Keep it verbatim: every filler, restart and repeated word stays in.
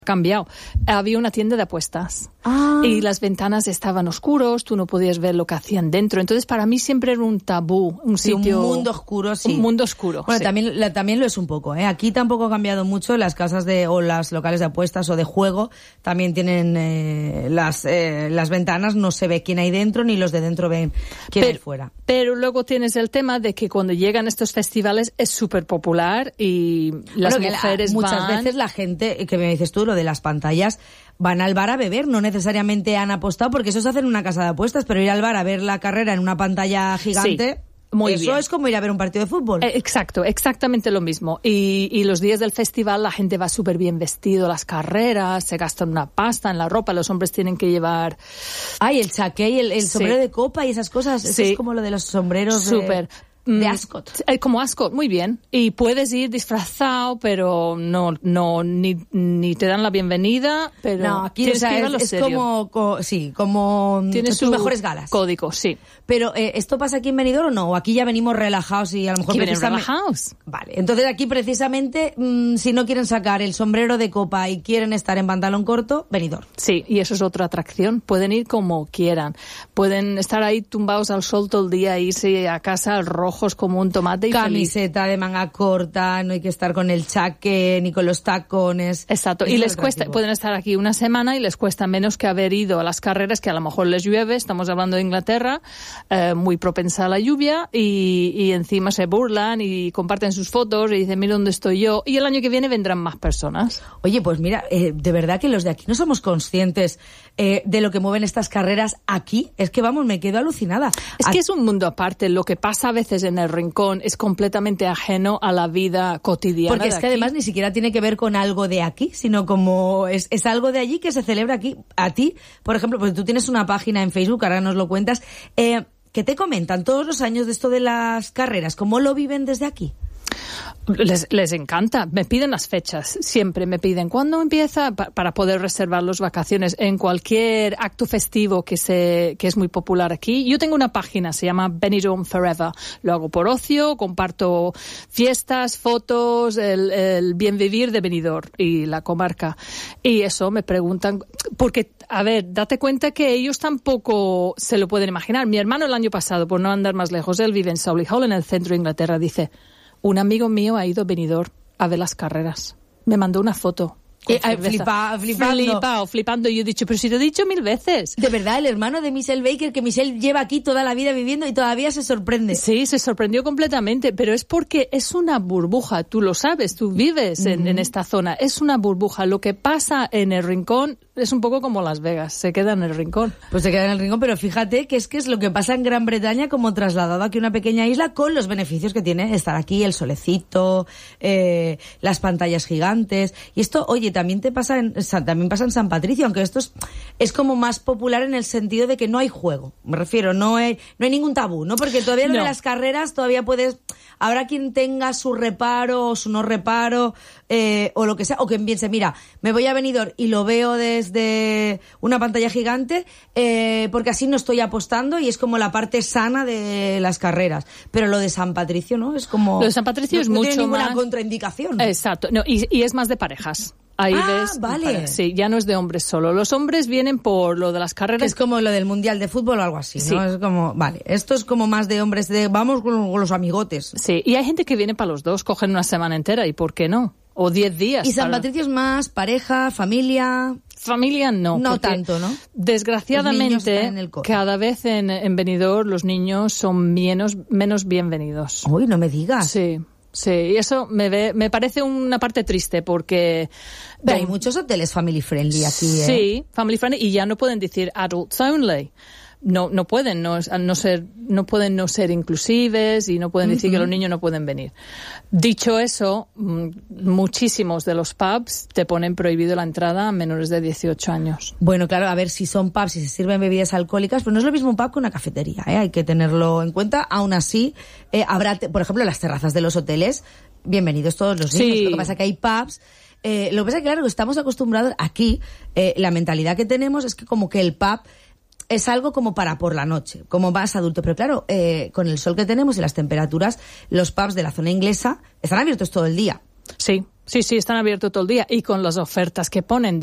cambiado. Había una tienda de apuestas ah. y las ventanas estaban oscuros, tú no podías ver lo que hacían dentro. Entonces, para mí siempre era un tabú, un sí, sitio... un mundo oscuro, sí. Un mundo oscuro, Bueno, sí. también, la, también lo es un poco, ¿eh? Aquí tampoco ha cambiado mucho. Las casas de o las locales de apuestas o de juego también tienen eh, las eh, las ventanas, no se ve quién hay dentro, ni los de dentro ven quién pero, hay fuera. Pero luego tienes el tema de que cuando llegan estos festivales es súper popular y las bueno, mujeres la, muchas van... veces la gente, que me dices tú, lo de las pantallas, van al bar a beber, no necesariamente han apostado, porque eso se hace en una casa de apuestas, pero ir al bar a ver la carrera en una pantalla gigante... Sí. Muy Eso bien. es como ir a ver un partido de fútbol. Eh, exacto, exactamente lo mismo. Y, y los días del festival la gente va súper bien vestido, las carreras, se gastan una pasta en la ropa, los hombres tienen que llevar... Ay, el chaqué y el, el sombrero sí. de copa y esas cosas. Eso sí. es como lo de los sombreros súper. de... De Ascot. Como Ascot, muy bien. Y puedes ir disfrazado, pero no, no, ni, ni te dan la bienvenida, pero no, aquí tienes o sea, que ir a lo es, es serio. como, co, sí, como tienes tus su mejores galas. Código, sí. Pero, eh, ¿esto pasa aquí en Benidorm o no? ¿O aquí ya venimos relajados y a lo mejor aquí venimos precisamente... relajados? Vale, entonces aquí precisamente, mmm, si no quieren sacar el sombrero de copa y quieren estar en pantalón corto, Benidorm. Sí, y eso es otra atracción. Pueden ir como quieran. Pueden estar ahí tumbados al sol todo el día e irse a casa rojos como un tomate. Y camiseta feliz. De manga corta, no hay que estar con el chaqué ni con los tacones. Exacto, es y les cuesta, pueden estar aquí una semana y les cuesta menos que haber ido a las carreras, que a lo mejor les llueve, estamos hablando de Inglaterra, eh, muy propensa a la lluvia, y, y encima se burlan y comparten sus fotos y dicen, mira dónde estoy yo, y el año que viene vendrán más personas. Oye, pues mira, eh, de verdad que los de aquí no somos conscientes eh, de lo que mueven estas carreras aquí. Es que, vamos, me quedo alucinada. Es a- que es un mundo aparte, lo que pasa a veces en el rincón es completamente ajeno a la vida cotidiana. Porque es que aquí. además ni siquiera tiene que ver con algo de aquí, sino como es, es algo de allí que se celebra aquí. A ti, por ejemplo, porque tú tienes una página en Facebook, ahora nos lo cuentas, eh, que te comentan todos los años de esto de las carreras, ¿cómo lo viven desde aquí? Les, les encanta, me piden las fechas, siempre me piden cuándo empieza pa, para poder reservar las vacaciones en cualquier acto festivo que se que es muy popular aquí. Yo tengo una página, se llama Benidorm Forever, lo hago por ocio, comparto fiestas, fotos, el, el bien vivir de Benidorm y la comarca, y eso me preguntan, porque a ver, date cuenta que ellos tampoco se lo pueden imaginar. Mi hermano el año pasado, por no andar más lejos, él vive en Solihull, en el centro de Inglaterra, dice: un amigo mío ha ido a Benidorm a ver las carreras. Me mandó una foto. Eh, flipa, flipando. Flipado, flipando. Y yo he dicho, pero si te he dicho mil veces. De verdad, el hermano de Michelle Baker, que Michelle lleva aquí toda la vida viviendo y todavía se sorprende. Sí, se sorprendió completamente, pero es porque es una burbuja. Tú lo sabes, tú vives en, uh-huh. en esta zona. Es una burbuja. Lo que pasa en el rincón es un poco como Las Vegas, se queda en el rincón. Pues se queda en el rincón, pero fíjate que es que es lo que pasa en Gran Bretaña, como trasladado aquí a una pequeña isla, con los beneficios que tiene estar aquí, el solecito, eh, las pantallas gigantes. Y esto, oye, también te pasa en, también pasa en San Patricio, aunque esto es, es como más popular en el sentido de que no hay juego. Me refiero, no hay, no hay ningún tabú, ¿no? Porque todavía no. de las carreras todavía puedes, habrá quien tenga su reparo o su no reparo, eh, o lo que sea, o quien piense, mira, me voy a Benidorm y lo veo desde una pantalla gigante, eh, porque así no estoy apostando y es como la parte sana de las carreras. Pero lo de San Patricio, ¿no? Es como... Lo de San Patricio no, es no mucho tiene ninguna más... contraindicación. Exacto, no, y, y es más de parejas. Ahí ah, ves, vale. Para, sí, ya no es de hombres solo. Los hombres vienen por lo de las carreras. Es como lo del Mundial de Fútbol o algo así, ¿no? Sí. Es como, vale, esto es como más de hombres, de vamos con los amigotes. Sí, y hay gente que viene para los dos, cogen una semana entera, ¿y por qué no? O diez días. Y San para... Patricio es más pareja, familia... Familia no. No tanto, ¿no? Desgraciadamente, cada vez en, en Benidorm los niños son menos, menos bienvenidos. Uy, no me digas. Sí. Sí, y eso me ve, me parece una parte triste porque... Pero hay muchos hoteles family friendly aquí, ¿eh? Sí, family friendly, y ya no pueden decir adults only. No, no pueden no, no ser, no pueden no ser inclusives y no pueden decir uh-huh. que los niños no pueden venir. Dicho eso, muchísimos de los pubs te ponen prohibido la entrada a menores de dieciocho años. Bueno, claro, a ver si son pubs, si se sirven bebidas alcohólicas, pero no es lo mismo un pub que una cafetería, ¿eh? Hay que tenerlo en cuenta. Aún así, eh, habrá, te, por ejemplo, las terrazas de los hoteles, bienvenidos todos los niños. Sí. Lo que pasa es que hay pubs. Eh, lo que pasa es que, claro, estamos acostumbrados aquí, eh, la mentalidad que tenemos es que como que el pub es algo como para por la noche, como más adulto. Pero claro, eh, con el sol que tenemos y las temperaturas, los pubs de la zona inglesa están abiertos todo el día. Sí, Sí, sí, están abiertos todo el día y con las ofertas que ponen